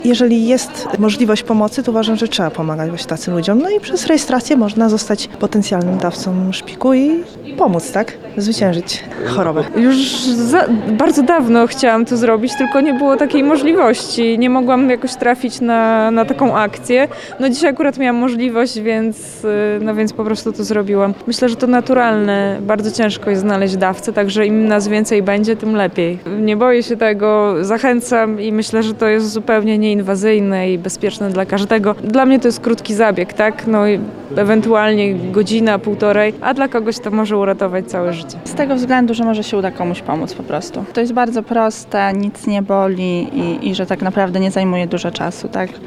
Jeżeli jest możliwość pomocy, to uważam, że trzeba pomagać właśnie takim ludziom. No i przez rejestrację można zostać potencjalnym dawcą szpiku i pomóc, tak? Zwyciężyć chorobę. Już bardzo dawno chciałam to zrobić, tylko nie było takiej możliwości. Nie mogłam jakoś trafić na taką akcję. No dzisiaj akurat miałam możliwość, więc po prostu to zrobiłam. Myślę, że to naturalne. Bardzo ciężko jest znaleźć dawcę, także im nas więcej będzie, tym lepiej. Nie boję się tego, zachęcam i myślę, że to jest zupełnie nieinwazyjne i bezpieczne dla każdego. Dla mnie to jest krótki zabieg, tak? No i ewentualnie godzina, półtorej, a dla kogoś to może uratować całe życie. Z tego względu, że może się uda komuś pomóc po prostu. To jest bardzo proste, nic nie boli i że tak naprawdę nie zajmuje dużo czasu, tak?